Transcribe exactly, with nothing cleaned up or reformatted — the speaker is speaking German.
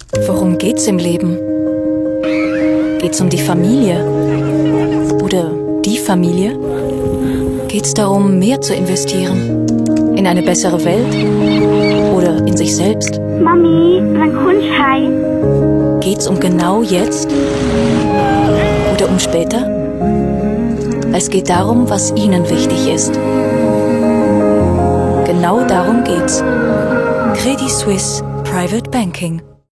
Worum geht's im Leben? Geht's um die Familie? Oder die Familie? Geht's darum, mehr zu investieren? In eine bessere Welt? Oder in sich selbst? Mami, wann kommst heim? Geht's um genau jetzt? Oder um später? Es geht darum, was Ihnen wichtig ist. Genau darum geht's. Credit Suisse Private Banking.